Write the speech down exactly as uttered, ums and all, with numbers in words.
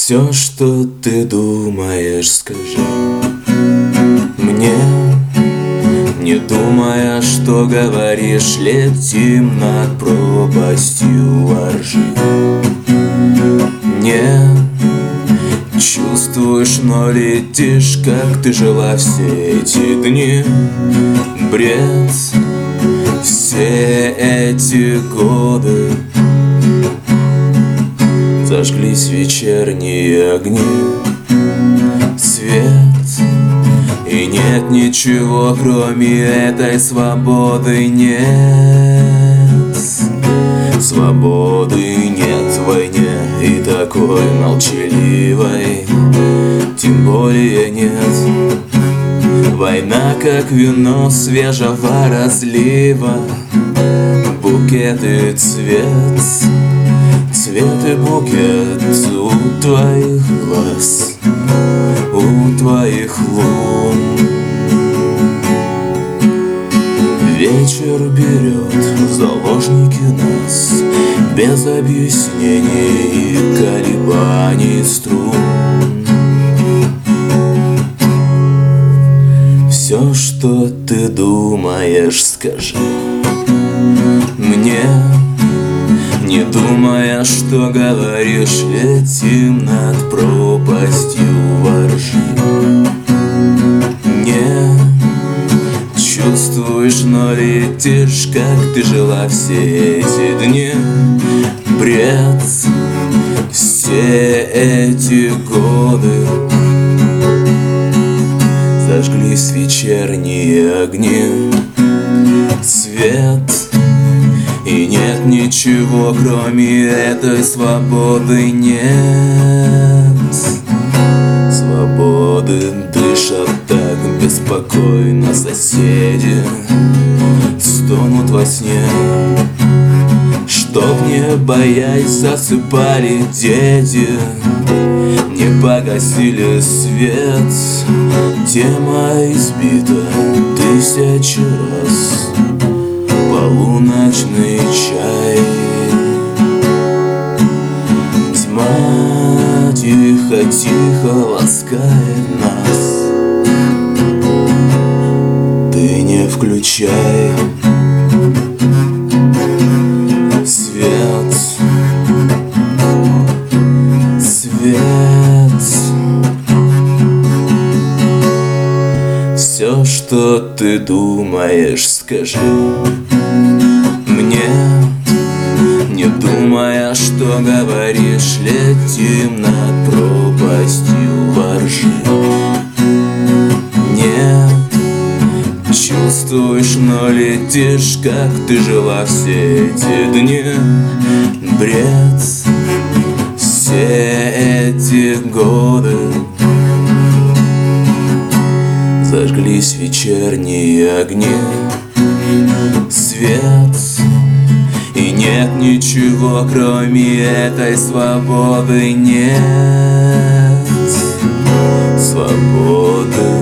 Все, что ты думаешь, скажи мне, не думая, что говоришь. Летим над пропастью воржи. Не чувствуешь, но летишь, как ты жила все эти дни. Бред, все эти годы. Зажглись вечерние огни, свет, и нет ничего, кроме этой свободы. Нет свободы, нет в войне, и такой молчаливой тем более нет. Война, как вино свежего разлива, букет и цвет, цвет и букет у твоих глаз, у твоих лун. Вечер берет в заложники нас, без объяснений и колебаний струн. Все, что ты думаешь, скажи мне, не думая, что говоришь. Летим над пропастью воржи. Не чувствуешь, но летишь, как ты жила все эти дни. Бред, все эти годы. Зажглись вечерние огни, свет, и нет ничего, кроме этой свободы. Нет свободы, дышат так беспокойно соседи, стонут во сне. Чтоб не боясь засыпали дети, не погасили свет. Тема избита тысячи раз, полуночный чай. Тьма тихо-тихо ласкает нас, ты не включай свет, свет. Все, что ты думаешь, скажи мне, не думая, что говоришь. Летим над пропастью воржи. Не чувствуешь, но летишь, как ты жила все эти дни. Бред, все эти годы. Зажглись вечерние огни, свет, и нет ничего, кроме этой свободы. Нет свободы.